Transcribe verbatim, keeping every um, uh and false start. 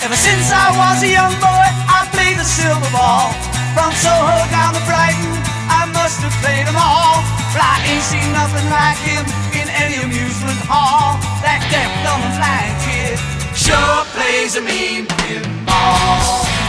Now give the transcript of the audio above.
Ever since I was a young boy, I played the silver ball. From Soho down to Brighton, I must have played them all. But I ain't seen nothing like him in any amusement hall. That deaf, dumb and blind kid sure plays a mean pinball.